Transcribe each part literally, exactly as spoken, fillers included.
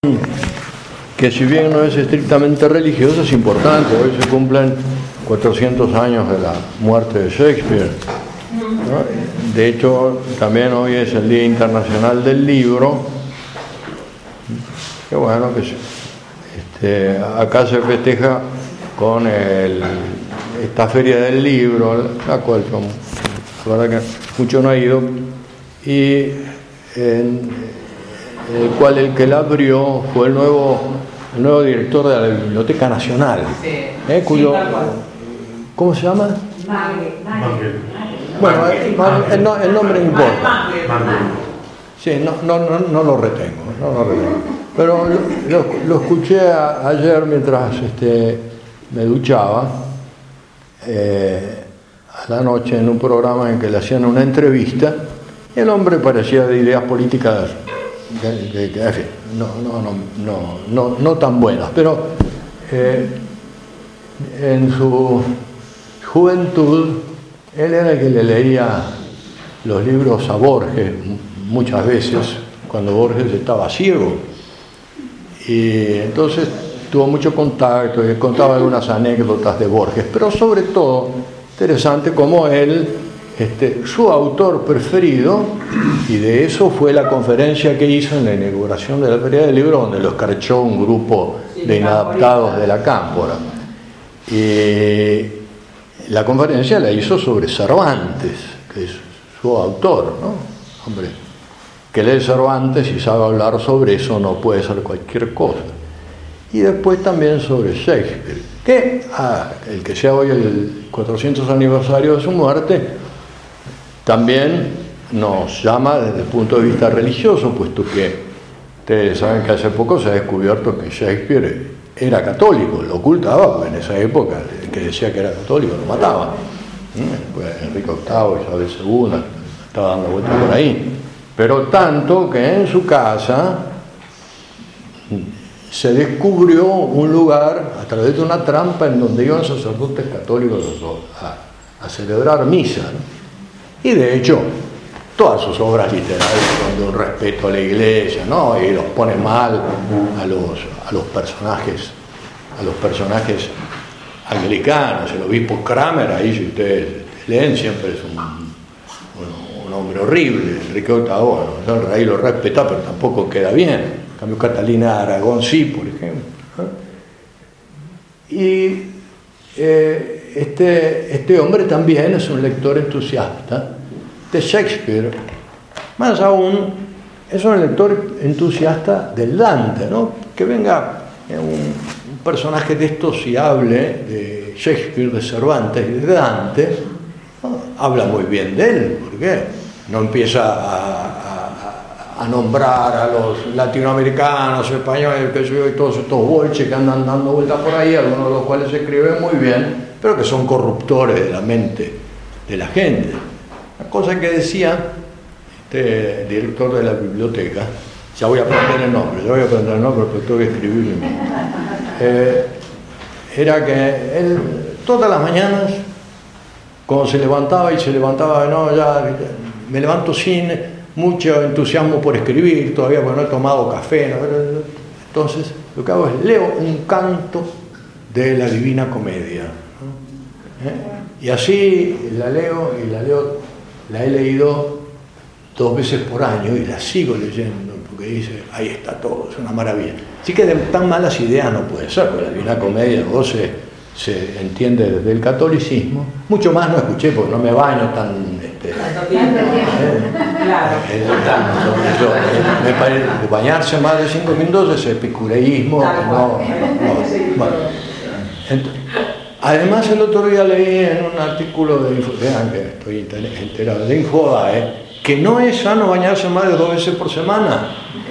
que si bien no es estrictamente religioso, es importante. Hoy se cumplen cuatrocientos años de la muerte de Shakespeare, ¿no? De hecho, también hoy es el Día Internacional del Libro. Qué bueno que este, acá se festeja con el, esta feria del libro, la cual la verdad que mucho no ha ido, y en el cual el que la abrió fue el nuevo, el nuevo director de la Biblioteca Nacional, sí. ¿eh? Cuyo, Sí, ¿cómo se llama? Magre, Magre. Bueno, el, el, el nombre no importa. Magre. Sí, no, no, no, no lo retengo, no lo retengo. Pero lo, lo, lo escuché a, ayer mientras este, me duchaba, eh, a la noche, en un programa en que le hacían una entrevista, y el hombre parecía de ideas políticas que, que, que, en fin, no, no, no, no, no, no tan buenas, pero eh, en su juventud él era el que le leía los libros a Borges muchas veces, cuando Borges estaba ciego, y entonces tuvo mucho contacto y contaba algunas anécdotas de Borges, pero sobre todo interesante como él, este, su autor preferido, y de eso fue la conferencia que hizo en la inauguración de la Feria del Libro, donde lo escarchó un grupo de inadaptados de la Cámpora. Y la conferencia la hizo sobre Cervantes, que es su autor, ¿no? Hombre, que lee Cervantes y sabe hablar sobre eso no puede ser cualquier cosa. Y después también sobre Shakespeare, que ah, el que sea hoy el cuatrocientos aniversario de su muerte, también nos llama desde el punto de vista religioso, puesto que ustedes saben que hace poco se ha descubierto que Shakespeare era católico, lo ocultaba, porque en esa época el que decía que era católico lo mataba. Pues Enrique octavo, Isabel segunda, estaba dando vueltas por ahí. Pero tanto que en su casa se descubrió un lugar a través de una trampa en donde iban sacerdotes católicos a, a celebrar misa, ¿no? Y de hecho todas sus obras literarias son de un respeto a la iglesia, ¿no? Y los pone mal a los, a los personajes a los personajes anglicanos. El obispo Kramer, ahí si ustedes leen, siempre es un, un, un hombre horrible. Enrique octavo, bueno, el rey lo respeta, pero tampoco queda bien. En cambio Catalina de Aragón sí, por ejemplo, ¿eh? Y eh, este, este hombre también es un lector entusiasta de Shakespeare, más aún es un lector entusiasta del Dante, ¿no? Que venga un, un personaje de estos y hable de Shakespeare, de Cervantes y de Dante, ¿no? Habla muy bien de él, porque no empieza a, a, a nombrar a los latinoamericanos, españoles, que yo, y todos estos bolches que andan dando vueltas por ahí, algunos de los cuales escriben muy bien, pero que son corruptores de la mente de la gente. Una cosa que decía este director de la biblioteca, ya voy a aprender el nombre, ya voy a aprender el nombre porque tengo que escribirlo, eh, era que él todas las mañanas, cuando se levantaba y se levantaba, no, ya me levanto sin mucho entusiasmo por escribir, todavía porque no he tomado café, ¿no? Entonces lo que hago es leo un canto de la Divina Comedia, ¿no? ¿Eh? Y así la leo y la leo, la he leído dos veces por año y la sigo leyendo, porque dice, ahí está todo, es una maravilla. Así que de tan malas ideas no puede ser, porque la Divina Comedia luego se, se entiende desde el catolicismo. Mucho más no escuché, porque no me baño tan... Este, eh, Claro. eh, tan, yo, eh, me parece, bañarse más de cinco minutos es epicureísmo. No, no, bueno. Entonces, además, el otro día leí en un artículo de Info, vean que estoy enterado, de Infobae, que no es sano bañarse más de dos veces por semana.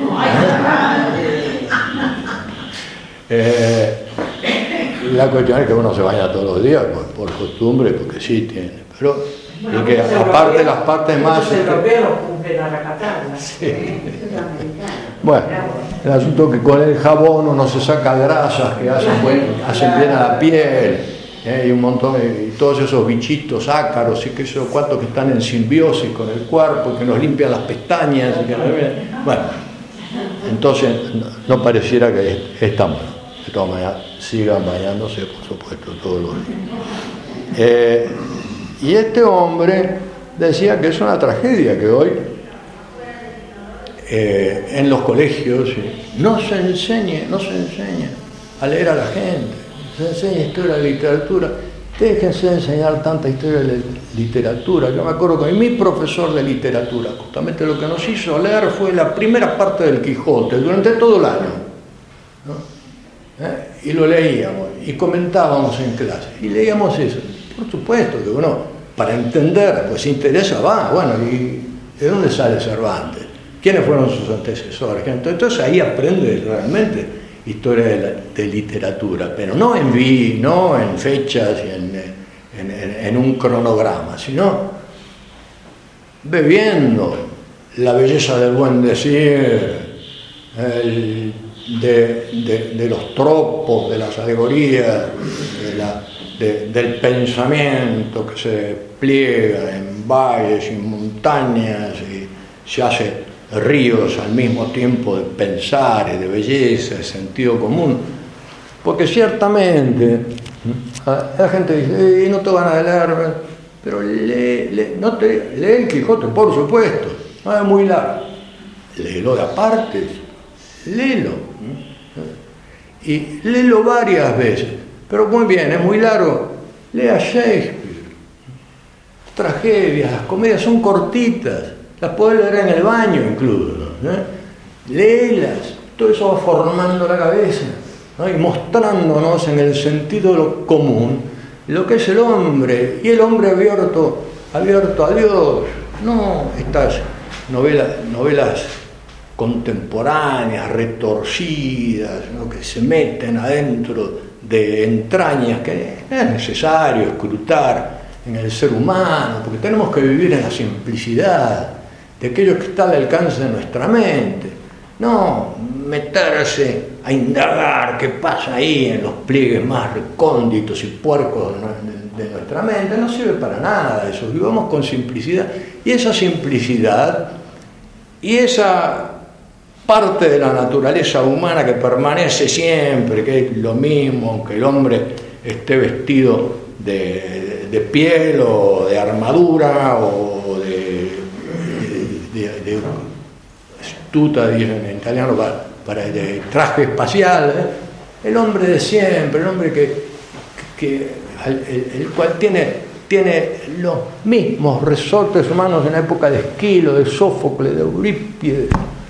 Eh, la cuestión es que uno se baña todos los días por, por costumbre, porque sí tiene, pero y que aparte las partes más... Los europeos cumplen a la catarra. Sí. Bueno, el asunto es que con el jabón uno se saca grasas que hacen, buen, hacen bien a la piel, ¿eh? Y un montón, y todos esos bichitos ácaros y que eso, cuantos que están en simbiosis con el cuerpo, que nos limpian las pestañas, y que, bueno, entonces no, no pareciera que está mal. De todas maneras, sigan bañándose, por supuesto, todos los días. Eh, y este hombre decía que es una tragedia que hoy eh, en los colegios no se enseñe, no se enseña a leer a la gente, se enseña historia de literatura. Déjense de enseñar tanta historia de literatura. Yo me acuerdo que mi profesor de literatura, justamente lo que nos hizo leer fue la primera parte del Quijote durante todo el año, ¿no? ¿Eh? Y lo leíamos y comentábamos en clase y leíamos eso. Por supuesto que uno, para entender, pues se interesa, va, bueno, ¿y de dónde sale Cervantes? ¿Quiénes fueron sus antecesores? Entonces ahí aprende realmente historia de, la, de literatura, pero no en vi, no en fechas y en, en, en, en un cronograma, sino bebiendo la belleza del buen decir, el, de, de, de los tropos, de las alegorías, de la, de, del pensamiento que se pliega en valles y montañas y se hace ríos al mismo tiempo de pensar y de belleza, de sentido común, porque ciertamente la gente dice, eh, no te van a leer, pero lee, lee, no te, lee el Quijote, por supuesto, no es muy largo, léelo de apartes, léelo, y léelo varias veces, pero muy bien, es muy largo, lea Shakespeare, las tragedias, las comedias son cortitas, las podés leer en el baño incluso, ¿no? Léelas, todo eso va formando la cabeza, ¿no? Y mostrándonos en el sentido de lo común lo que es el hombre, y el hombre abierto, abierto a Dios, no estas novelas, novelas contemporáneas, retorcidas, ¿no? Que se meten adentro de entrañas que es necesario escrutar en el ser humano, porque tenemos que vivir en la simplicidad de aquello que está al alcance de nuestra mente, no meterse a indagar qué pasa ahí en los pliegues más recónditos y puercos de nuestra mente, no sirve para nada eso, vivamos con simplicidad, y esa simplicidad y esa parte de la naturaleza humana que permanece siempre, que es lo mismo, aunque el hombre esté vestido de, de piel o de armadura o de De, de astuta, dicen en italiano, para, para de traje espacial, ¿eh? El hombre de siempre, el hombre que, que el, el cual tiene, tiene los mismos resortes humanos en la época de Esquilo, de Sófocles, de Eurípides,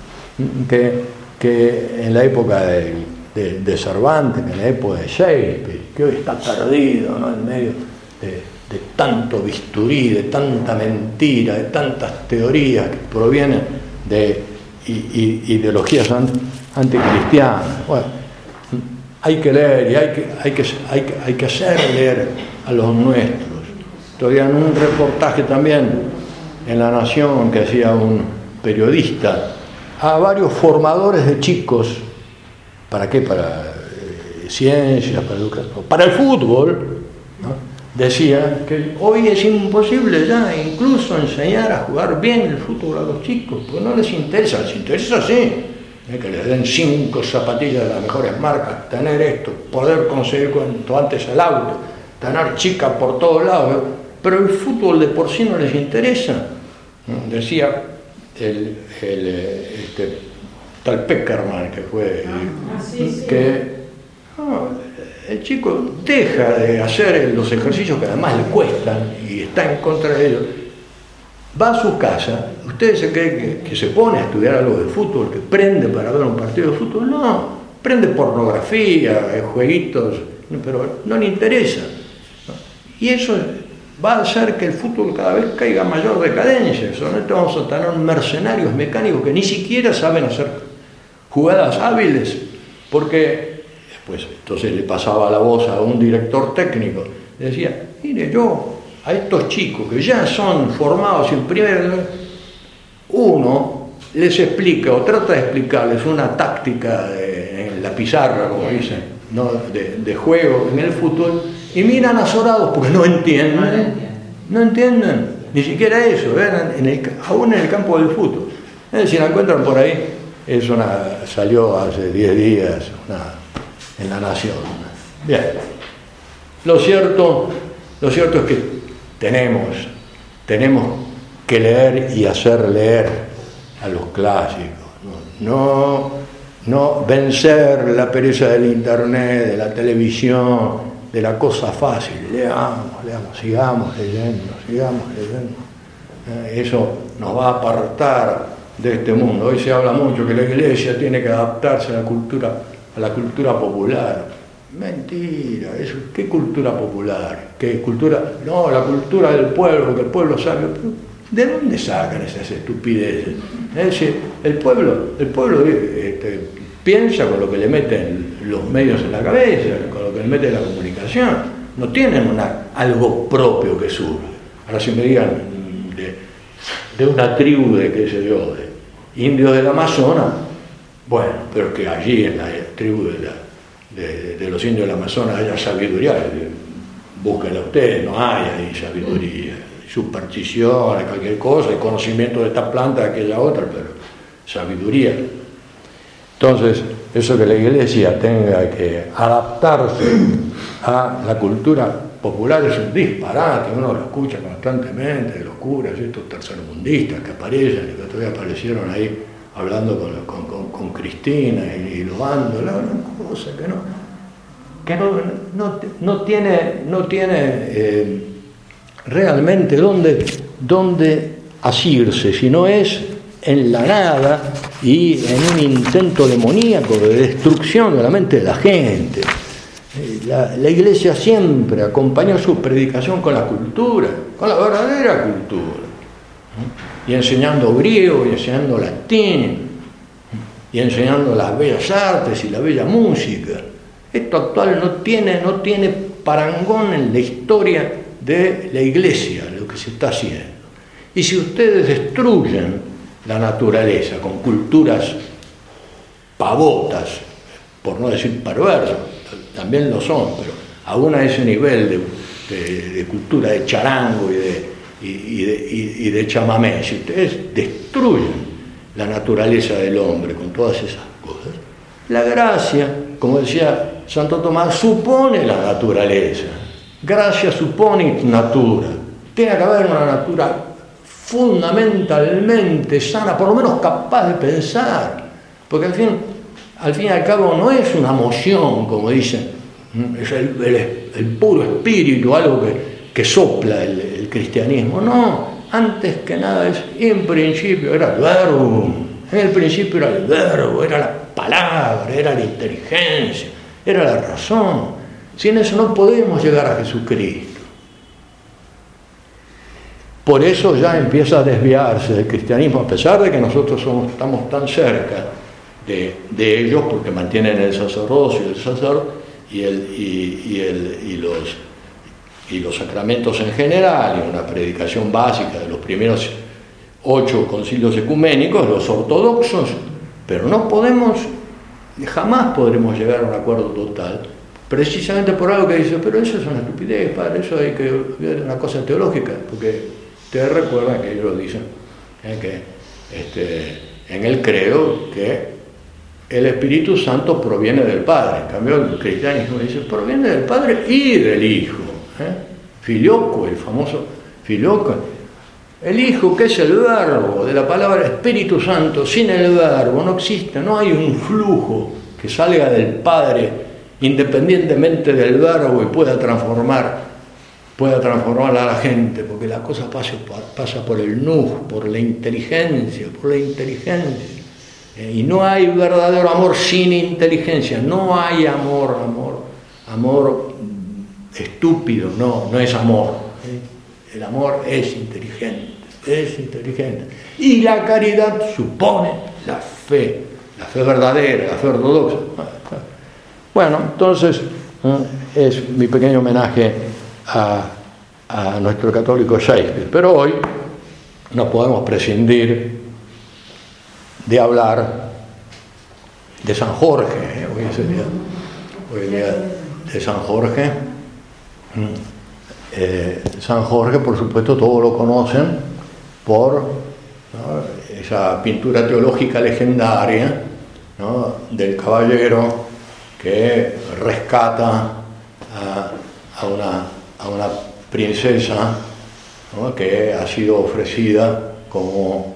que, que en la época de, de, de Cervantes, que en la época de Shakespeare, que hoy está perdido, ¿no? En medio de de tanto bisturí, de tanta mentira, de tantas teorías que provienen de i, i, ideologías anticristianas. Bueno, hay que leer y hay que, hay, que, hay, que, hay que hacer leer a los nuestros. Todavía en un reportaje también en La Nación que hacía un periodista a varios formadores de chicos, ¿para qué? Para eh, ciencias, para educación, para el fútbol, ¿no? Decía que hoy es imposible ya incluso enseñar a jugar bien el fútbol a los chicos, porque no les interesa, les interesa sí, que les den cinco zapatillas de las mejores marcas, tener esto, poder conseguir cuanto antes el auto, tener chicas por todos lados, pero el fútbol de por sí no les interesa. Decía el, el este, tal Peckerman, que fue ah, sí, sí. que no, el chico deja de hacer los ejercicios que además le cuestan y está en contra de ellos, va a su casa. ¿Ustedes se creen que, que se pone a estudiar algo de fútbol, que prende para ver un partido de fútbol? No, prende pornografía, jueguitos, pero no le interesa, ¿no? Y eso va a hacer que el fútbol cada vez caiga mayor decadencia. Solamente vamos a tener mercenarios mecánicos que ni siquiera saben hacer jugadas hábiles, porque pues entonces le pasaba la voz a un director técnico, le decía, mire, yo a estos chicos que ya son formados en primer, uno les explica o trata de explicarles una táctica de, en la pizarra, como dicen, ¿no? de, de juego en el fútbol, y miran azorados porque no entienden, no entienden, ni siquiera eso, ¿eh? en el, aún en el campo del fútbol. Es decir, encuentran por ahí es una, salió hace diez días una, en La Nación. Bien, lo cierto, lo cierto es que tenemos, tenemos que leer y hacer leer a los clásicos, no, no vencer la pereza del internet, de la televisión, de la cosa fácil. Leamos, leamos, sigamos leyendo, sigamos leyendo. Eso nos va a apartar de este mundo. Hoy se habla mucho que la Iglesia tiene que adaptarse a la cultura, a la cultura popular. Mentira, eso, ¿qué cultura popular? ¿Qué cultura? No, la cultura del pueblo, que el pueblo sabe. ¿De dónde sacan esas estupideces? Es decir, el pueblo, el pueblo este, piensa con lo que le meten los medios en la cabeza, con lo que le mete la comunicación. No tienen una, algo propio que surge. Ahora si me digan de, de una tribu de, qué sé yo, de indios del Amazonas, bueno, pero es que allí en la tribu de, la, de, de los indios del Amazonas haya sabiduría. Búsquenla ustedes, no hay ahí sabiduría. Supersticiones, cualquier cosa, el conocimiento de esta planta, de aquella otra, pero sabiduría. Entonces, eso que la Iglesia tenga que adaptarse a la cultura popular es un disparate, uno lo escucha constantemente de los curas, estos tercermundistas que aparecen, que todavía aparecieron ahí hablando con, con, con, con Cristina y, y Loando, la cosa que no, que no, no, no tiene, no tiene eh, realmente dónde, dónde asirse, si no es en la nada y en un intento demoníaco de destrucción de la mente de la gente. La, la Iglesia siempre acompañó su predicación con la cultura, con la verdadera cultura, y enseñando griego, y enseñando latín, y enseñando las bellas artes y la bella música. Esto actual no tiene, no tiene parangón en la historia de la Iglesia, lo que se está haciendo. Y si ustedes destruyen la naturaleza con culturas pavotas, por no decir perversas, también lo son, pero aún a ese nivel de, de, de cultura de charango y de, y, y, de, y, y de chamamé, si ustedes destruyen la naturaleza del hombre con todas esas cosas, la gracia, como decía Santo Tomás, supone la naturaleza. Gracia supone natura. Tiene que haber una natura fundamentalmente sana, por lo menos capaz de pensar, porque al fin, al fin y al cabo no es una moción, como dicen, es el, el, el puro espíritu, algo que, que sopla el, el cristianismo. No, antes que nada es, en principio era el verbo, en el principio era el verbo, era la palabra, era la inteligencia, era la razón. Sin eso no podemos llegar a Jesucristo. Por eso ya empieza a desviarse del cristianismo, a pesar de que nosotros somos, estamos tan cerca de, de ellos, porque mantienen el sacerdocio el sacerdocio y, el, y, y, el, y, los, y los sacramentos en general, y una predicación básica de los primeros ocho concilios ecuménicos, los ortodoxos, pero no podemos, jamás podremos llegar a un acuerdo total, precisamente por algo que dice, pero eso es una estupidez, padre, eso hay que ver una cosa teológica, porque ustedes recuerdan que ellos dicen ¿eh? que este, en el credo que el Espíritu Santo proviene del Padre. En cambio el cristianismo dice proviene del Padre y del Hijo. ¿eh? Filioco, el famoso Filioco. El Hijo, que es el verbo de la palabra Espíritu Santo, sin el verbo no existe, no hay un flujo que salga del Padre independientemente del verbo y pueda transformar pueda transformar a la gente, porque la cosa pasa, pasa por el nous, por la inteligencia, por la inteligencia. Eh, y no hay verdadero amor sin inteligencia, no hay amor, amor, amor estúpido, no, no es amor. ¿eh? El amor es inteligente, es inteligente. Y la caridad supone la fe, la fe verdadera, la fe ortodoxa. Bueno, entonces ¿eh? es mi pequeño homenaje A, a nuestro católico Shakespeare, pero hoy no podemos prescindir de hablar de San Jorge. ¿eh? Hoy es el día, hoy es el día de San Jorge. Eh, San Jorge, por supuesto, todos lo conocen por ¿no? esa pintura teológica legendaria, ¿no?, del caballero que rescata a, a, una, a una princesa, ¿no?, que ha sido ofrecida como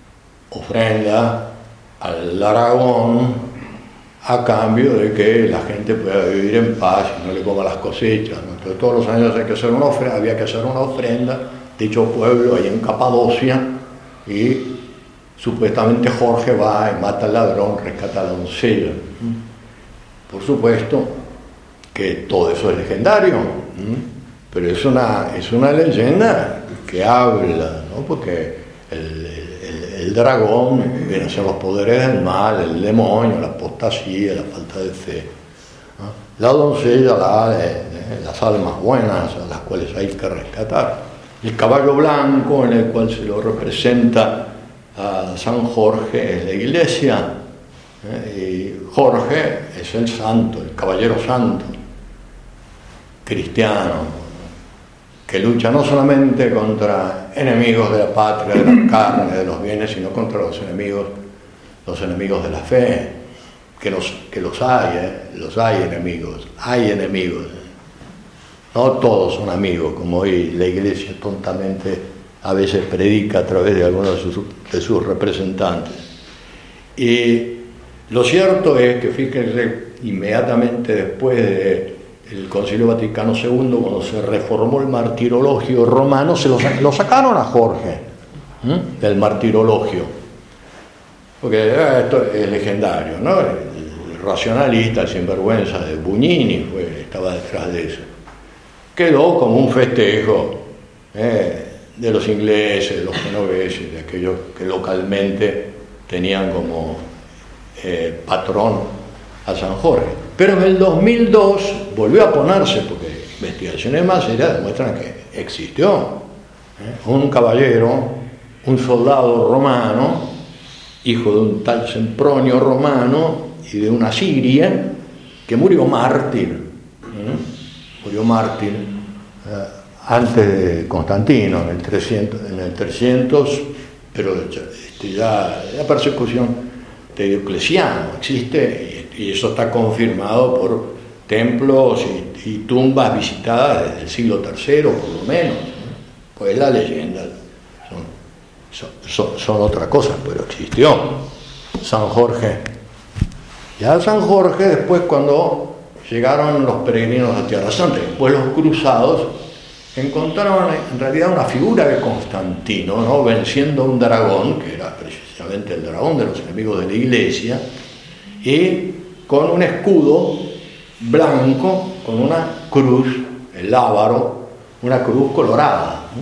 ofrenda al dragón a cambio de que la gente pueda vivir en paz y no le coma las cosechas, ¿no? Entonces todos los años hay que hacer una ofrenda, había que hacer una ofrenda de dicho pueblo ahí en Capadocia, y supuestamente Jorge va y mata al ladrón, rescata a la doncella. Por supuesto que todo eso es legendario, pero es una, es una leyenda que habla, ¿no?, porque el, el, el dragón viene a ser los poderes del mal, el demonio, la apostasía, la falta de fe, ¿no? La doncella, la, eh, las almas buenas a las cuales hay que rescatar. El caballo blanco en el cual se lo representa a San Jorge es la iglesia, ¿eh? Y Jorge es el santo, el caballero santo, cristiano, que lucha no solamente contra enemigos de la patria, de la carne, de los bienes, sino contra los enemigos, los enemigos de la fe, que los, que los hay, ¿eh? los hay enemigos, hay enemigos. No todos son amigos, como hoy la iglesia tontamente a veces predica a través de algunos de sus, de sus representantes. Y lo cierto es que, fíjense, inmediatamente después de el Concilio Vaticano segundo, cuando se reformó el martirologio romano, se lo, lo sacaron a Jorge, ¿eh?, del martirologio, porque eh, esto es legendario, ¿no? El, el racionalista, el sinvergüenza de Bugnini fue, estaba detrás de eso. Quedó como un festejo eh, de los ingleses, de los genoveses, de aquellos que localmente tenían como eh, patrón a San Jorge. Pero en el dos mil dos volvió a ponerse, porque investigaciones más serias demuestran que existió, ¿eh?, un caballero, un soldado romano, hijo de un tal Sempronio romano y de una siria, que murió mártir, ¿eh? murió mártir eh, antes de Constantino, en el trescientos, en el trescientos, pero este, ya la persecución de Diocleciano existe. Y eso está confirmado por templos y, y tumbas visitadas desde el siglo tercero, por lo menos, ¿no? Pues la leyenda son, son, son otra cosa, pero existió San Jorge. Ya San Jorge, después, cuando llegaron los peregrinos a Tierra Santa, después los cruzados, encontraron en realidad una figura de Constantino, ¿no?, venciendo a un dragón, que era precisamente el dragón de los enemigos de la iglesia, y con un escudo blanco, con una cruz, el lábaro, una cruz colorada, ¿no?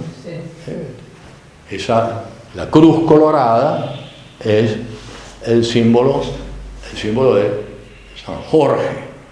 Sí. Esa, la cruz colorada es el símbolo, el símbolo de San Jorge.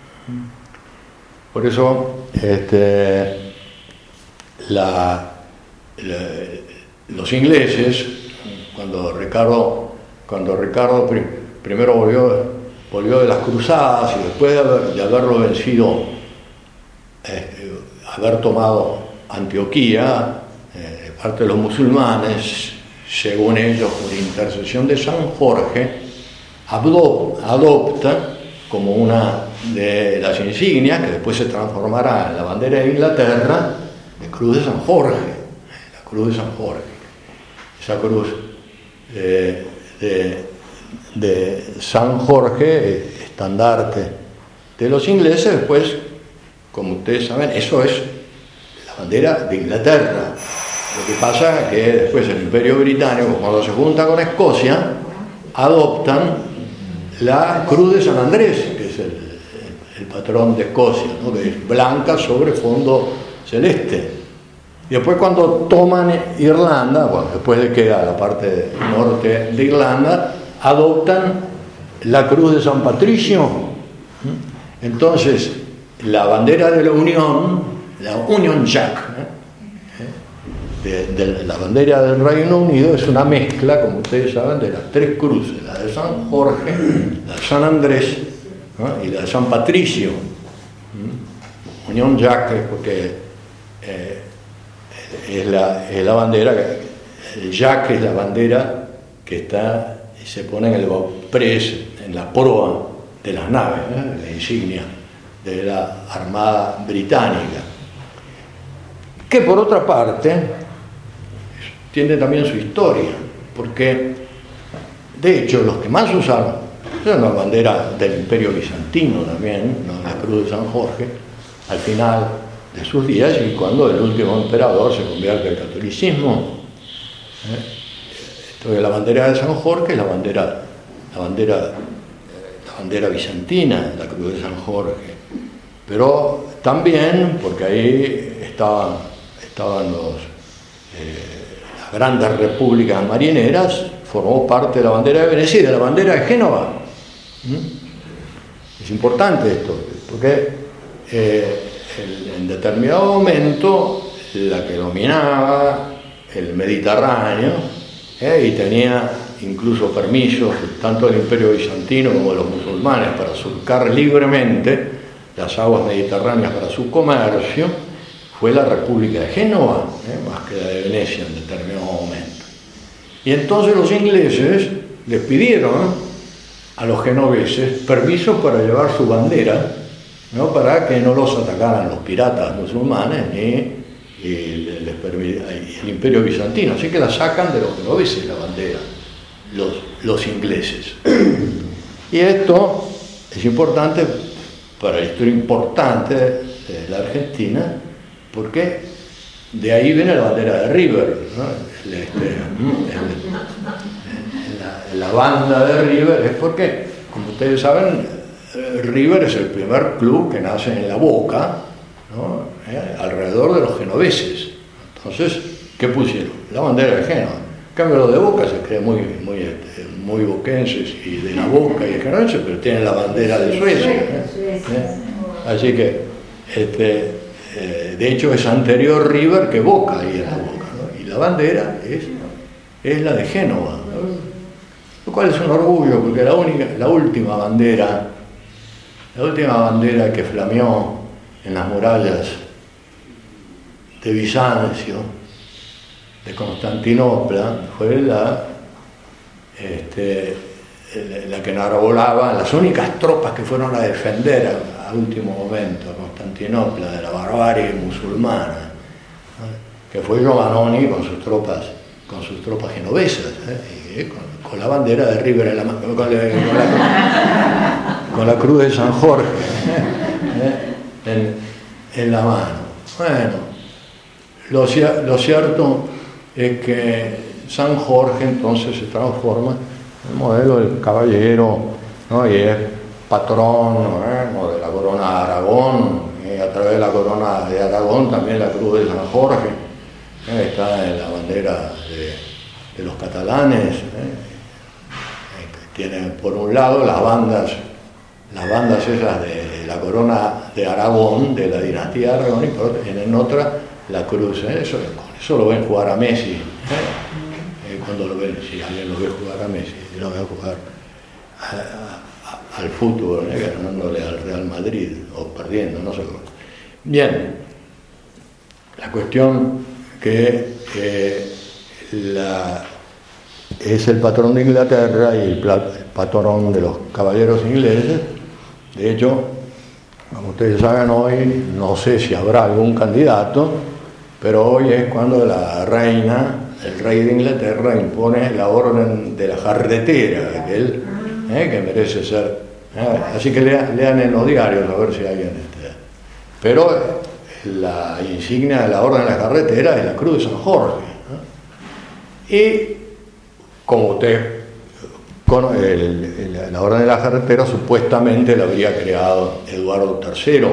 Por eso, este, la, la, los ingleses, cuando Ricardo, cuando Ricardo prim, primero volvió volvió de las cruzadas y después de, haber, de haberlo vencido, eh, haber tomado Antioquía, eh, parte de los musulmanes, según ellos, por intercesión de San Jorge, adop, adopta como una de las insignias, que después se transformará en la bandera de Inglaterra, la cruz de San Jorge, la cruz de San Jorge, esa cruz eh, de de San Jorge, estandarte de los ingleses. Después, como ustedes saben, eso es la bandera de Inglaterra. Lo que pasa es que después el Imperio Británico, cuando se junta con Escocia, adoptan la cruz de San Andrés, que es el, el patrón de Escocia, ¿no?, que es blanca sobre fondo celeste. Y después, cuando toman Irlanda, bueno, después le queda la parte norte de Irlanda, adoptan la cruz de San Patricio. Entonces, la bandera de la Unión, la Union Jack, ¿eh? de, de la bandera del Reino Unido, es una mezcla, como ustedes saben, de las tres cruces, la de San Jorge, la de San Andrés, ¿no?, y la de San Patricio. Union Jack es porque eh, es, la, es la bandera, el Jack es la bandera que está, se pone en el bauprés, en la proa de las naves, ¿eh? La insignia de la Armada Británica, que por otra parte tiene también su historia, porque de hecho los que más usaron era la bandera del Imperio Bizantino también, ¿no? La Cruz de San Jorge, al final de sus días, y cuando el último emperador se convierte al catolicismo. ¿eh? Entonces la bandera de San Jorge es la bandera, la bandera, la bandera bizantina, la Cruz de San Jorge. Pero también, porque ahí estaban, estaban los, eh, las grandes repúblicas marineras, formó parte de la bandera de Venecia y de la bandera de Génova. ¿Mm? Es importante esto, porque eh, el, en determinado momento la que dominaba el Mediterráneo eh, y tenía incluso permisos tanto del Imperio Bizantino como de los musulmanes para surcar libremente las aguas mediterráneas para su comercio, fue la República de Génova, eh, más que la de Venecia en determinado momento. Y entonces los ingleses les pidieron a los genoveses permiso para llevar su bandera, ¿no? Para que no los atacaran los piratas musulmanes ni y les permite, el Imperio Bizantino, así que la sacan de los genoveses la bandera, los, los ingleses. Y esto es importante para la historia importante de la Argentina, porque de ahí viene la bandera de River, ¿no? El, este, el, la, la banda de River es porque, como ustedes saben, River es el primer club que nace en La Boca, ¿no? Eh, alrededor de los genoveses. Entonces, ¿qué pusieron? La bandera de Génova. En cambio, los de Boca se creen muy, muy, este, muy boquenses y de La Boca y de genoveses, pero tienen la bandera de Suecia. ¿eh? ¿Eh? Así que, este, eh, de hecho, es anterior River que Boca ahí en La Boca, ¿no? Y la bandera es, es la de Génova, ¿no? Lo cual es un orgullo, porque la, única, la última bandera, la última bandera que flameó en las murallas de Bizancio, de Constantinopla, fue la, este, la que enarbolaba las únicas tropas que fueron a defender a, a último momento a Constantinopla de la barbarie musulmana, ¿no? Que fue Giovannoni con sus tropas, con sus tropas genovesas, ¿eh? Y con, con la bandera de River en la mano, con, con, la, con la cruz de San Jorge, ¿eh? en, en la mano. Bueno, lo, lo cierto es que San Jorge entonces se transforma en el modelo del caballero, ¿no? Y es patrón, ¿no? De la corona de Aragón, y a través de la corona de Aragón también la cruz de San Jorge, ¿eh? Está en la bandera de, de los catalanes, ¿eh? Tienen por un lado las bandas las bandas esas de la corona de Aragón, de la dinastía de Aragón, y por otra, en otra la cruz. ¿eh? Eso, eso lo ven jugar a Messi, ¿eh? Eh, cuando lo ven, si alguien lo ve jugar a Messi, lo ve jugar a, a, al fútbol, ¿eh? Ganándole al Real Madrid o perdiendo, no sé cómo. Bien, la cuestión que eh, la, es el patrón de Inglaterra y el, el patrón de los caballeros ingleses. De hecho, como ustedes saben, hoy no sé si habrá algún candidato, pero hoy es cuando la reina, el rey de Inglaterra, impone la orden de la jarretera, aquel eh, que merece ser. Eh, así que lean, lean en los diarios a ver si alguien este. Pero la insignia de la orden de la jarretera es la cruz de San Jorge. ¿no? Y como usted con el, el, la orden de la jarretera supuestamente la habría creado Eduardo tercero,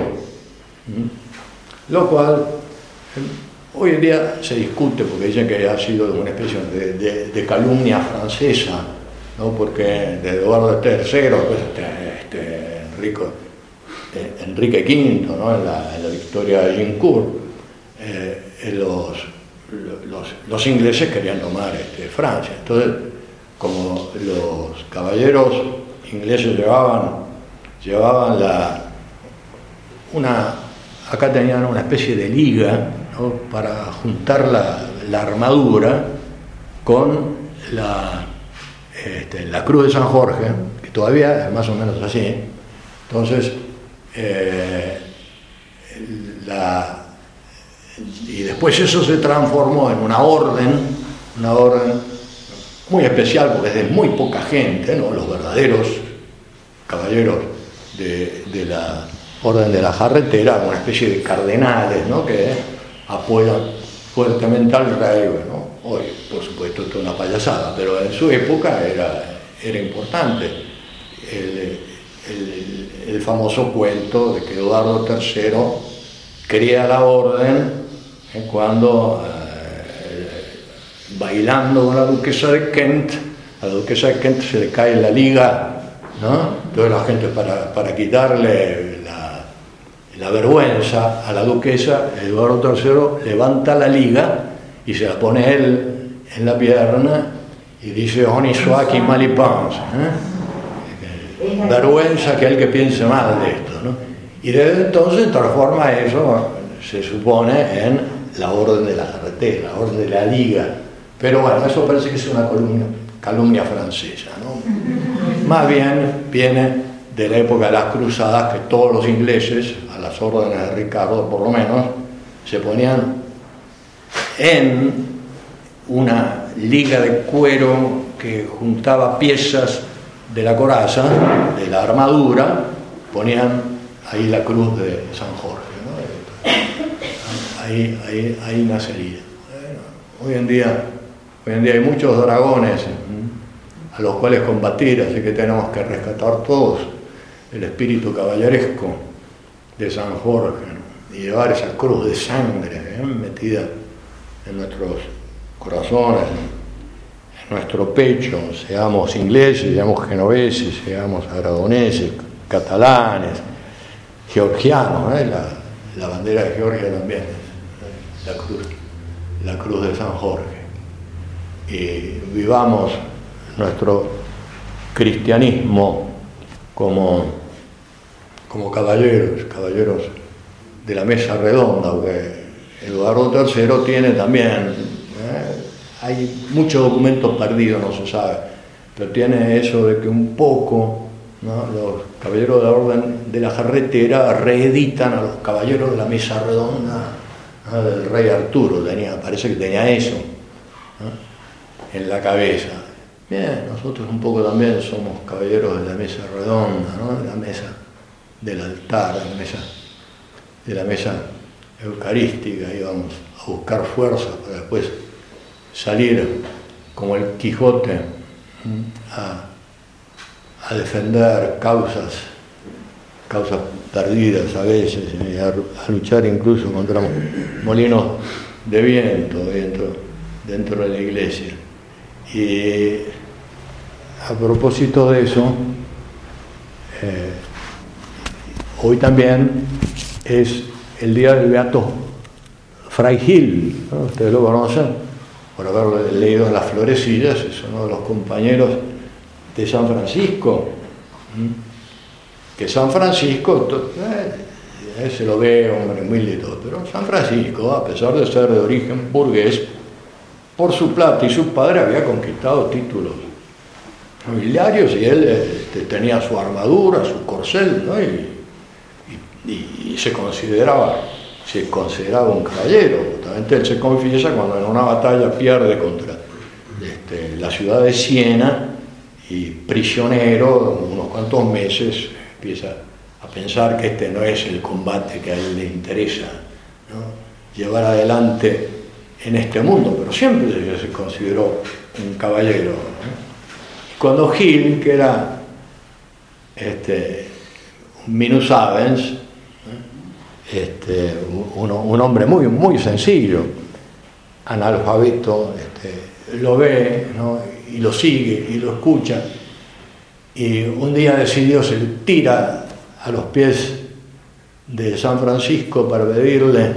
¿Mm? Lo cual hoy en día se discute porque dicen que ha sido una especie de, de, de calumnia francesa, ¿no? Porque de Eduardo tercero, pues este, este Enrico, eh, Enrique quinto, ¿no? en, la, en la victoria de Gincourt, eh, los, los, los ingleses querían tomar este, Francia. Entonces, como los caballeros ingleses llevaban, llevaban la, una, acá tenían una especie de liga, ¿no? Para juntar la, la armadura con la, este, la Cruz de San Jorge, que todavía es más o menos así. Entonces, eh, la, y después eso se transformó en una orden, una orden muy especial porque es de muy poca gente, ¿no? Los verdaderos caballeros de, de la Orden de la Jarretera, una especie de cardenales, ¿no? Que apoyan fuertemente al rey. Bueno, hoy, por supuesto, esto es una payasada, pero en su época era, era importante. El, el, el famoso cuento de que Eduardo tercero crea la orden eh, cuando, eh, bailando con la duquesa de Kent, a la duquesa de Kent se le cae la liga, ¿no? Entonces la gente, para, para quitarle la, la vergüenza a la duquesa, Eduardo tercero levanta la liga y se la pone él en la pierna y dice «Honi soit qui mal y pense», ¿eh? Vergüenza que el que piense mal de esto, ¿no? Y desde entonces transforma eso, se supone, en la Orden de la Jarretera, la Orden de la Liga. Pero bueno, eso parece que es una calumnia, calumnia francesa, ¿no? Más bien viene de la época de las cruzadas, que todos los ingleses, a las órdenes de Ricardo por lo menos, se ponían en una liga de cuero que juntaba piezas de la coraza, de la armadura, ponían ahí la cruz de San Jorge, ¿no? Ahí, ahí, ahí nacería. Bueno, hoy en día, hoy en día hay muchos dragones, ¿eh? a los cuales combatir, así que tenemos que rescatar todos el espíritu caballeresco de San Jorge, ¿no? Y llevar esa cruz de sangre, ¿eh? metida en nuestros corazones, en nuestro pecho, seamos ingleses, seamos genoveses, seamos aragoneses, catalanes, georgianos, ¿eh? la, la bandera de Georgia también es la cruz, la cruz de San Jorge. Y vivamos nuestro cristianismo como, como caballeros, caballeros de la mesa redonda, porque Eduardo tercero tiene también, ¿eh? hay muchos documentos perdidos, no se sabe, pero tiene eso de que un poco, ¿no? los caballeros de la Orden de la Jarretera reeditan a los caballeros de la mesa redonda, ¿no? del rey Arturo, tenía, parece que tenía eso, ¿no? en la cabeza. Bien, nosotros un poco también somos caballeros de la mesa redonda, ¿no? de la mesa del altar, de la mesa, de la mesa eucarística, y vamos a buscar fuerza para después salir como el Quijote a, a defender causas, causas perdidas a veces, y a, a luchar incluso contra molinos de viento dentro, dentro de la iglesia. Y a propósito de eso, eh, hoy también es el día del beato Fray Gil, ¿no? Ustedes lo conocen por haber leído en las florecillas, es uno de los compañeros de San Francisco, que San Francisco, eh, se lo ve hombre humilde y todo, pero San Francisco, a pesar de ser de origen burgués, por su plata y su padre había conquistado títulos nobiliarios, y él este, tenía su armadura, su corcel, ¿no? y, y, y se consideraba se consideraba un caballero. Justamente él se confiesa cuando en una batalla pierde contra este, la ciudad de Siena, y prisionero unos cuantos meses empieza a pensar que este no es el combate que a él le interesa, ¿no? llevar adelante en este mundo, pero siempre se consideró un caballero, ¿no? Cuando Gil, que era este, un minus avens, este, un, un hombre muy, muy sencillo, analfabeto, este, lo ve, ¿no? y lo sigue y lo escucha, y un día decidió, se tira a los pies de San Francisco para pedirle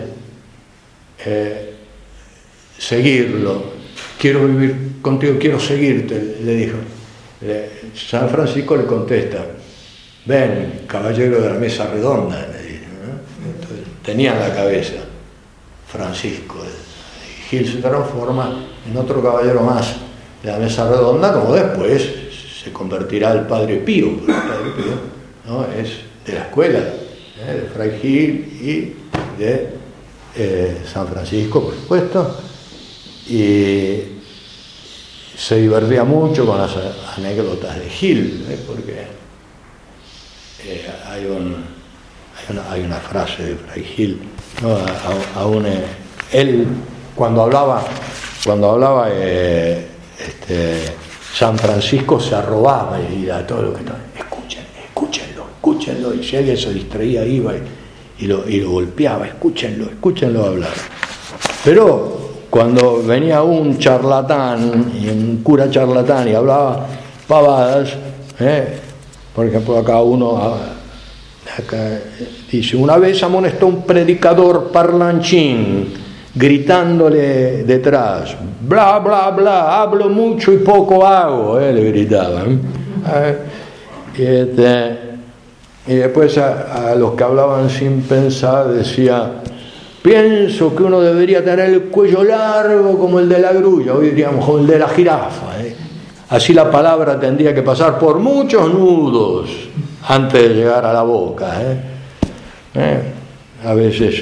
eh, seguirlo. Quiero vivir contigo, quiero seguirte, le dijo. San Francisco le contesta: ven, caballero de la mesa redonda, le dice, ¿no? Entonces, tenía en la cabeza Francisco. Y Gil se transforma en otro caballero más de la mesa redonda, como después se convertirá el Padre Pío. El Padre Pío, ¿no?, es de la escuela, ¿eh?, de Fray Gil y de eh, San Francisco, por supuesto, y se divertía mucho con las anécdotas de Gil, ¿eh?, porque eh, hay, un, hay, una, hay una frase de Fray Gil, ¿no?, a, a, a un, eh, él cuando hablaba, cuando hablaba eh, este, San Francisco se arrobaba y a todo lo que estaba, escuchen, escúchenlo, escúchenlo, y si alguien se distraía iba y, y, lo, y lo golpeaba, escúchenlo, escúchenlo hablar. Pero cuando venía un charlatán, y un cura charlatán, y hablaba pavadas, ¿eh?, por ejemplo, acá uno acá dice, una vez amonestó un predicador parlanchín, gritándole detrás, bla, bla, bla, hablo mucho y poco hago, ¿eh?, le gritaban. ¿Eh? Y, este, y después a, a los que hablaban sin pensar decía, pienso que uno debería tener el cuello largo como el de la grulla, hoy diríamos como el de la jirafa, ¿eh? Así la palabra tendría que pasar por muchos nudos antes de llegar a la boca, ¿eh? ¿Eh? A veces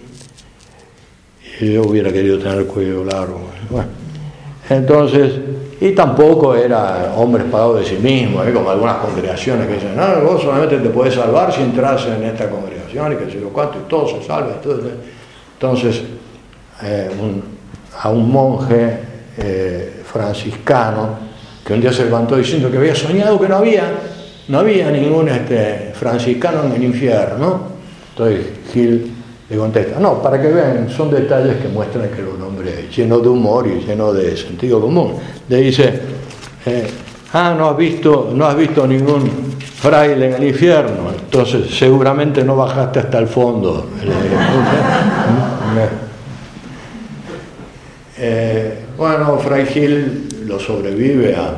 yo hubiera querido tener el cuello largo. Bueno, entonces, y tampoco era hombre pagado de sí mismo, ¿eh?, como algunas congregaciones que dicen, no, vos solamente te podés salvar si entras en esta congregación y que sé yo cuánto, y todo se salva. Entonces, eh, un, a un monje eh, franciscano que un día se levantó diciendo que había soñado que no había, no había ningún este, franciscano en el infierno. Entonces Gil le contesta, no, para que vean, son detalles que muestran que era un hombre lleno de humor y lleno de sentido común. Le dice, eh, ah, no has visto, no has visto ningún fraile en el infierno, entonces seguramente no bajaste hasta el fondo. eh, bueno, Fray Gil lo sobrevive a,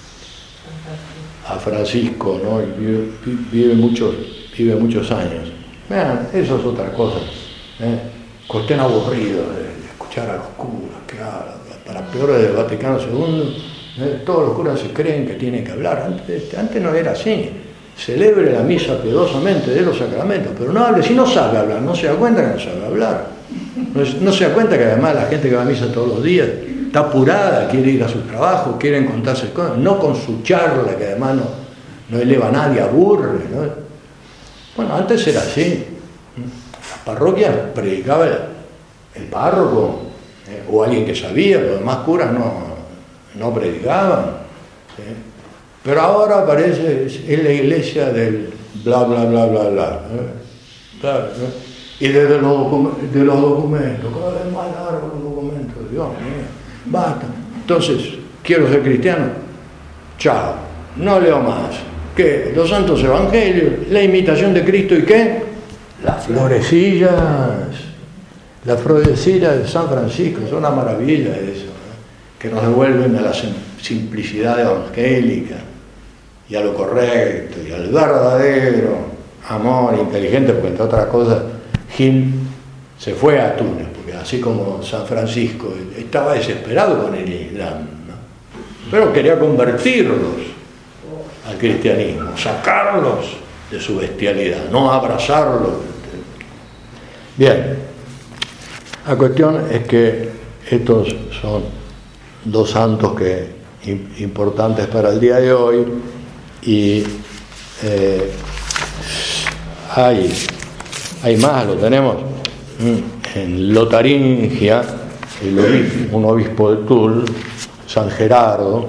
a Francisco, ¿no?, y vive, vive, muchos, vive muchos años. Vean, eso es otra cosa, ¿eh? Cuestión aburrido de escuchar a los curas que hablan, para peores del Vaticano segundo, ¿eh? Todos los curas se creen que tienen que hablar. Antes, antes no era así. Celebre la misa piadosamente de los sacramentos, pero no hable. Si no sabe hablar, no se da cuenta que no sabe hablar. No, no se da cuenta que además la gente que va a misa todos los días está apurada, quiere ir a su trabajo, quieren contarse cosas, no con su charla, que además no, no eleva a nadie, aburre, ¿no? Bueno, antes era así. Las parroquias predicaba el, el párroco, eh, o alguien que sabía, los demás curas no, no predicaban, ¿sí? Pero ahora parece, es la iglesia del bla, bla, bla, bla, bla, ¿eh? Claro, ¿no? Y desde los, de los documentos, cada vez más largos los documentos, Dios mío, basta. Entonces, quiero ser cristiano, chao, no leo más. ¿Qué? Los santos evangelios, la imitación de Cristo y ¿qué? Las florecillas, las florecillas de San Francisco, son una maravilla eso, ¿no?, que nos devuelven a la simplicidad evangélica y a lo correcto y al verdadero amor inteligente, porque entre otras cosas Gil se fue a Túnez, porque así como San Francisco estaba desesperado con el Islam, ¿no?, pero quería convertirlos al cristianismo, sacarlos de su bestialidad, no abrazarlos. Bien, la cuestión es que estos son dos santos que importantes para el día de hoy, y eh, hay, hay más, lo tenemos en Lotaringia, el obispo, un obispo de Toul, San Gerardo,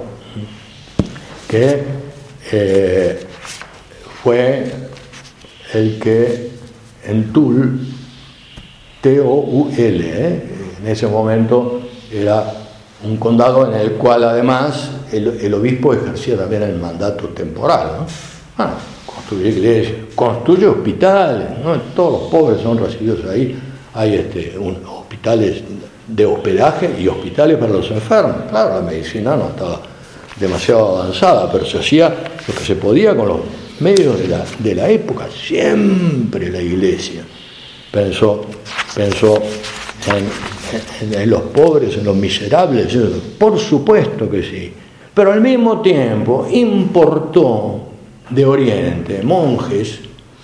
que Eh, fue el que en Toul, T O U L, ¿eh? en ese momento era un condado en el cual además el, el obispo ejercía también el mandato temporal, ¿no? Bueno, construye iglesias, construye hospitales, ¿no? Todos los pobres son recibidos ahí. Hay este, un, hospitales de hospedaje y hospitales para los enfermos. Claro, la medicina no estaba demasiado avanzada, pero se hacía lo que se podía con los medios de la, de la época. Siempre la iglesia pensó, pensó en, en, en los pobres, en los miserables, por supuesto que sí. pero al mismo tiempo importó de Oriente monjes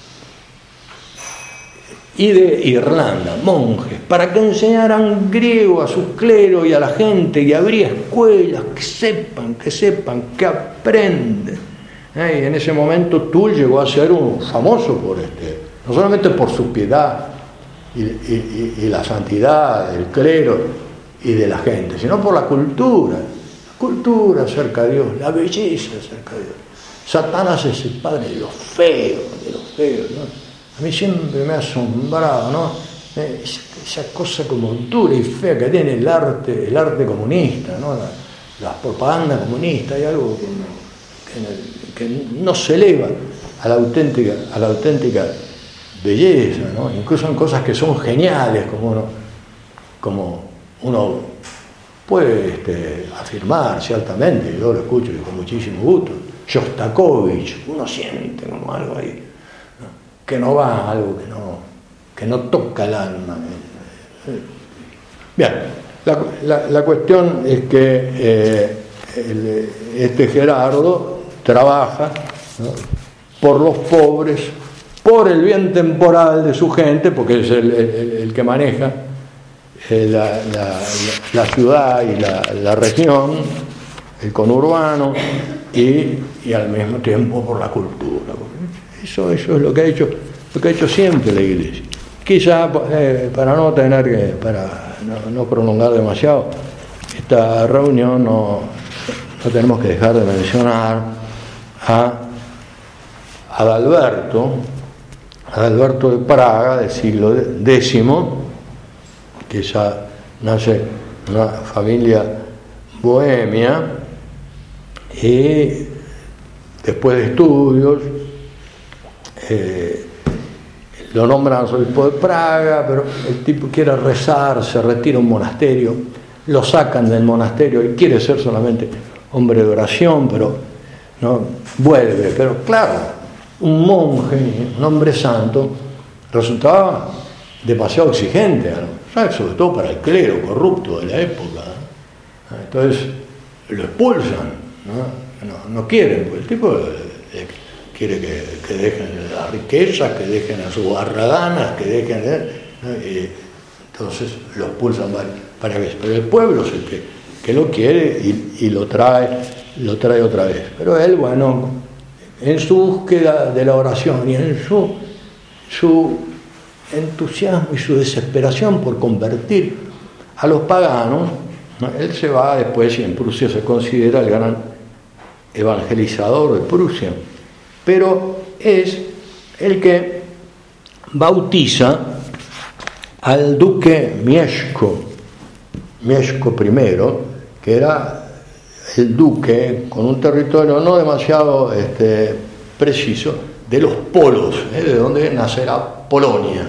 y de Irlanda, monjes, para que enseñaran griego a sus cleros y a la gente, y habría escuelas que sepan, que sepan, que aprenden. ¿Eh? Y en ese momento Tull llegó a ser un famoso por este, no solamente por su piedad y, y, y la santidad del clero y de la gente, sino por la cultura, la cultura acerca de Dios, la belleza acerca de Dios. Satanás es el padre de los feos, de los feos, ¿no? A mí siempre me ha asombrado, ¿no? Esa cosa como dura y fea que tiene el arte, el arte comunista, ¿no? La, la propaganda comunista, hay algo que, que, que no se eleva a la auténtica, a la auténtica belleza, ¿no? Incluso en cosas que son geniales, como uno, como uno puede este, afirmar ciertamente, yo lo escucho y con muchísimo gusto. Shostakovich, uno siente como algo ahí, que no va, algo que no, que no toca el alma. Bien, la, la, la cuestión es que eh, el, este Gerardo trabaja, ¿no?, por los pobres, por el bien temporal de su gente, porque es el, el, el que maneja eh, la, la, la ciudad y la, la región, el conurbano, y, y al mismo tiempo por la cultura. Eso, eso es lo que ha hecho, lo que ha hecho siempre la Iglesia. Quizá eh, para no tener que, para no, no prolongar demasiado esta reunión, no, no tenemos que dejar de mencionar a Adalberto, Adalberto de Praga del siglo décimo, que ya nace en una familia bohemia y después de estudios Eh, lo nombran arzobispo de Praga, pero el tipo quiere rezar, se retira a un monasterio, lo sacan del monasterio, él quiere ser solamente hombre de oración, pero no vuelve. Pero claro, un monje, un hombre santo, resultaba demasiado exigente, ¿no? Sobre todo para el clero corrupto de la época, ¿no? Entonces lo expulsan, ¿no? No, no quieren, pues el tipo eh, quiere que, que dejen las riquezas, que dejen a sus barraganas, que dejen, ¿no? Y entonces lo expulsan varias veces, pero el pueblo es el que, que lo quiere y, y lo trae, lo trae otra vez. Pero él, bueno, en su búsqueda de la oración y en su, su entusiasmo y su desesperación por convertir a los paganos, ¿no?, él se va después, y en Prusia se considera el gran evangelizador de Prusia, pero es el que bautiza al duque Mieszko, Mieszko primero, que era el duque con un territorio no demasiado este, preciso de los polos, ¿eh? De donde nacerá Polonia.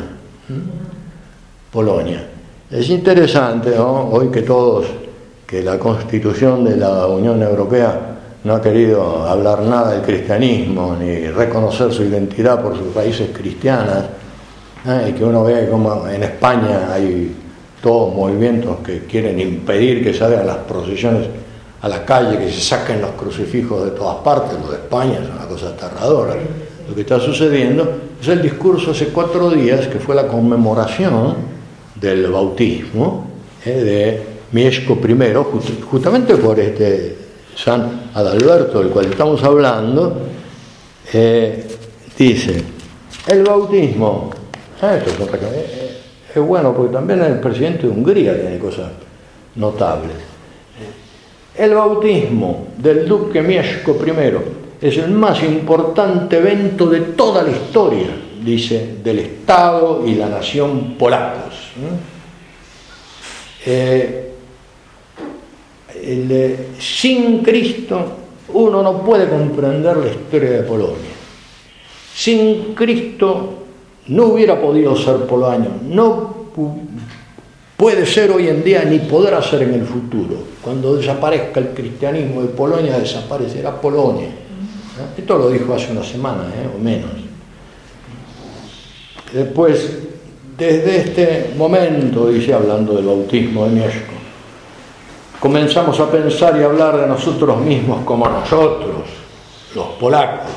¿Mm? Polonia. Es interesante, ¿no?, hoy que todos, que la Constitución de la Unión Europea no ha querido hablar nada del cristianismo ni reconocer su identidad por sus raíces cristianas, ¿eh? Y que uno ve como en España hay todos movimientos que quieren impedir que salgan las procesiones a la calle, que se saquen los crucifijos de todas partes. Lo de España es una cosa aterradora. Lo que está sucediendo es el discurso hace cuatro días, que fue la conmemoración del bautismo, ¿eh?, de Mieszko primero, just, justamente por este San Adalberto, del cual estamos hablando. eh, dice, el bautismo, eh, esto es, otra, eh, es bueno, porque también el presidente de Hungría tiene cosas notables. El bautismo del duque Mieszko primero es el más importante evento de toda la historia, dice, del Estado y la nación polacos. Eh, el, eh, sin Cristo uno no puede comprender la historia de Polonia. Sin Cristo no hubiera podido ser Polonia, no puede ser hoy en día ni podrá ser en el futuro. Cuando desaparezca el cristianismo de Polonia, desaparecerá Polonia. ¿Eh? Esto lo dijo hace una semana, ¿eh?, o menos. Después, desde este momento, dice, hablando del bautismo de Mieszko, comenzamos a pensar y hablar de nosotros mismos como nosotros, los polacos,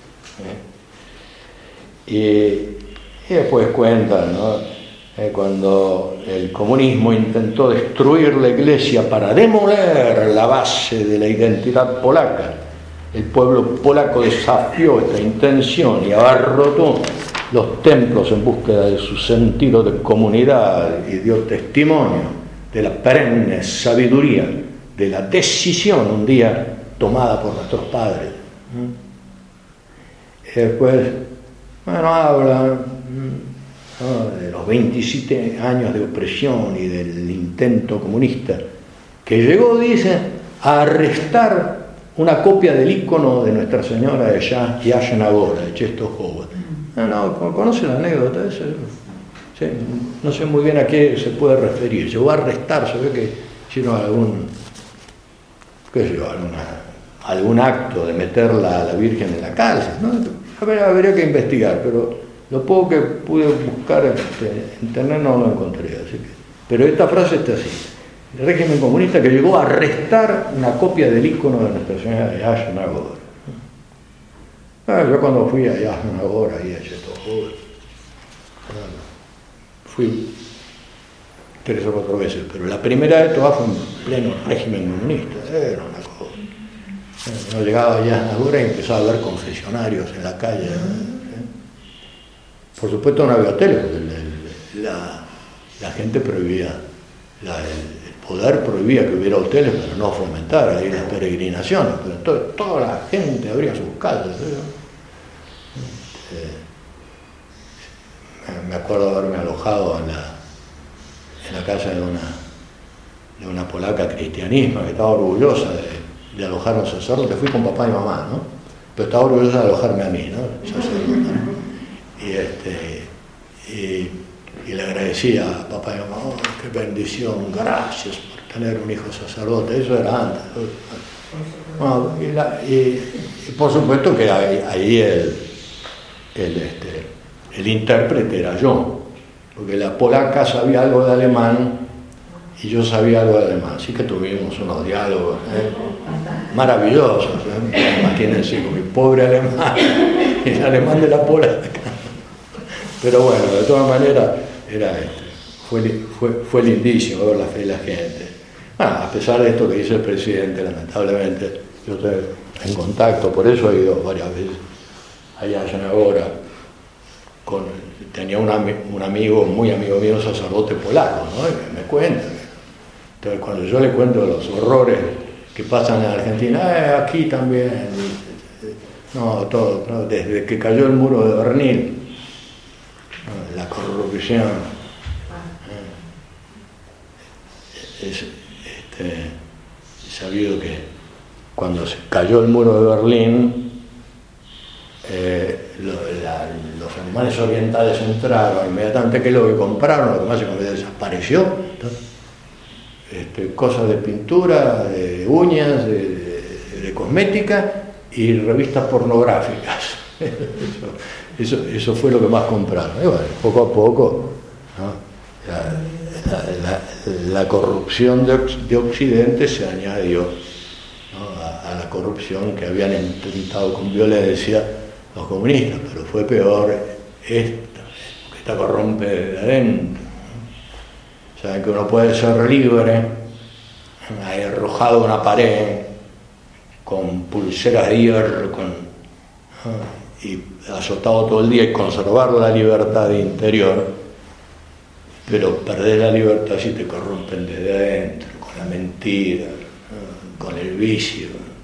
dice. ¿Eh? Y, y después cuentan, ¿no? Eh, cuando el comunismo intentó destruir la iglesia para demoler la base de la identidad polaca, el pueblo polaco desafió esta intención y abarrotó los templos en búsqueda de su sentido de comunidad y dio testimonio de la perenne sabiduría de la decisión un día tomada por nuestros padres. Y después, bueno, habla, ¿no?, de los veintisiete años de opresión y del intento comunista que llegó, dice, a arrestar una copia del icono de Nuestra Señora de Yasna Góra, de Czestochowa. No, no, ¿conoce la anécdota? Eso, sí, no sé muy bien a qué se puede referir. Llegó a arrestar, se ve que hicieron algún, qué sé yo, alguna, algún acto de meterla a la Virgen en la cárcel, ¿no? A ver, habría que investigar, pero lo poco que pude buscar este, en internet no lo encontré. Así que, pero esta frase está así: el régimen comunista que llegó a arrestar una copia del icono de Nuestra Señora de Yasna Góra. Ah, yo cuando fui a Yasna Góra, ahí a Czestochowa, fui tres o cuatro veces, pero la primera de todas fue en pleno régimen comunista. Era una cosa. Uno llegaba a Yasna Góra y empezaba a ver confesionarios en la calle. Por supuesto no había hoteles, porque la, la gente prohibía, la, el, el poder prohibía que hubiera hoteles para no fomentar ahí las peregrinaciones, pero entonces toda la gente abría sus casas. Este, me acuerdo de haberme alojado en la, en la casa de una, de una polaca cristianisma que estaba orgullosa de, de alojar a un sacerdote. Fui con papá y mamá, ¿no? Pero estaba orgullosa de alojarme a mí, ¿no? Sacerdote, ¿no? Y, este, y, y le agradecía a papá y mamá: oh, qué bendición, gracias por tener un hijo sacerdote. Eso era antes. Bueno, y, la, y, y por supuesto que ahí, ahí el, el, este, el intérprete era yo, porque la polaca sabía algo de alemán y yo sabía algo de alemán, así que tuvimos unos diálogos ¿eh? maravillosos. ¿eh? Imagínense, con mi pobre alemán, el alemán de la polaca. Pero bueno, de todas maneras, era este, fue, fue, fue lindísimo ver la fe de la gente. Bueno, a pesar de esto que dice el presidente, lamentablemente, yo estoy en contacto, por eso he ido varias veces allá a Yasna Góra. Con, tenía un, un amigo, muy amigo mío, un sacerdote polaco, ¿no? Y me, me cuenta. Entonces, cuando yo le cuento los horrores que pasan en Argentina, eh, aquí también, no, todo, no, desde que cayó el muro de Berlín, la corrupción, es este, sabido que cuando se cayó el muro de Berlín, eh, lo, la, los alemanes orientales entraron inmediatamente, que es lo que compraron, lo que más se desapareció. Entonces, este, cosas de pintura, de uñas, de, de, de cosmética y revistas pornográficas. Eso, eso, eso fue lo que más compraron. Y bueno, poco a poco, ¿no? la, la, la, la corrupción de, de Occidente se añadió, ¿no? a, a la corrupción que habían intentado con violencia los comunistas, pero fue peor esta, que esta corrompe de adentro. ¿No? Saben que uno puede ser libre, ahí arrojado a una pared, con pulseras de hierro, con, ¿no? y azotado todo el día y conservar la libertad interior, pero perder la libertad si te corrompen desde adentro, con la mentira, ¿no? con el vicio.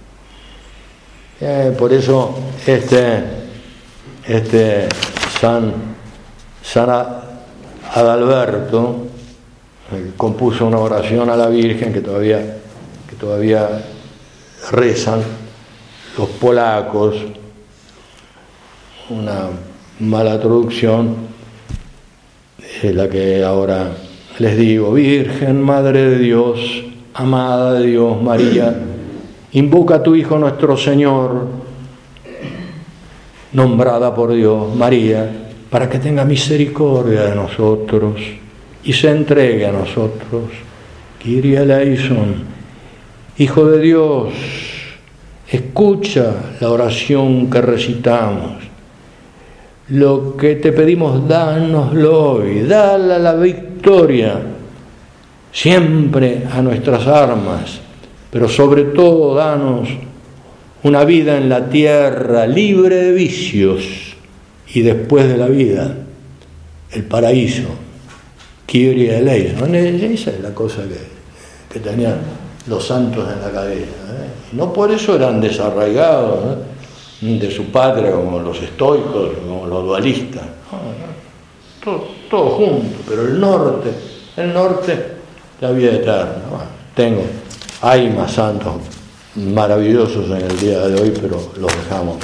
Eh, por eso este, este San, San Adalberto eh, compuso una oración a la Virgen que todavía, que todavía rezan los polacos. Una mala traducción es la que ahora les digo: Virgen, Madre de Dios, amada de Dios, María, invoca a tu Hijo nuestro Señor, nombrada por Dios, María, para que tenga misericordia de nosotros y se entregue a nosotros. Kyrie eleison, Hijo de Dios, escucha la oración que recitamos. Lo que te pedimos, dánoslo hoy, dale la victoria siempre a nuestras armas, pero sobre todo danos una vida en la tierra libre de vicios y después de la vida, el paraíso, Kyrie eleison. Esa es la cosa que, que tenían los santos en la cabeza, ¿eh? No por eso eran desarraigados, ¿eh?, de su patria como los estoicos, como los dualistas, no, no, todo, todo junto, pero el norte, el norte, la vida eterna. Bueno, tengo, hay más santos maravillosos en el día de hoy, pero los dejamos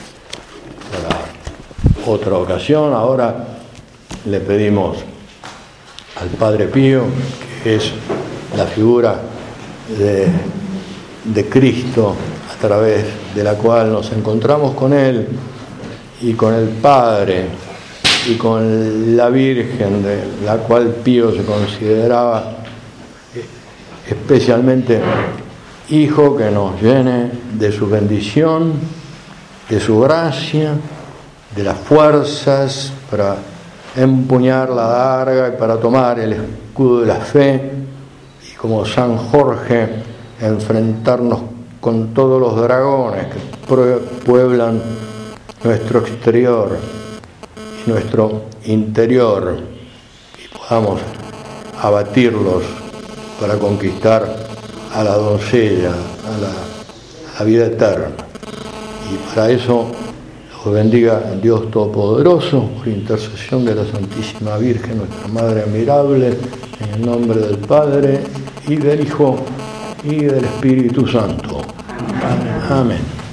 para otra ocasión. Ahora le pedimos al Padre Pío, que es la figura de, de Cristo, a través de la cual nos encontramos con Él y con el Padre y con la Virgen, de la cual Pío se consideraba especialmente hijo, que nos llene de su bendición, de su gracia, de las fuerzas para empuñar la daga y para tomar el escudo de la fe, y como San Jorge enfrentarnos con todos los dragones que pueblan nuestro exterior y nuestro interior, y podamos abatirlos para conquistar a la doncella, a la, a la vida eterna. Y para eso los bendiga Dios Todopoderoso, por intercesión de la Santísima Virgen, nuestra Madre admirable, en el nombre del Padre, y del Hijo, y del Espíritu Santo. Amén.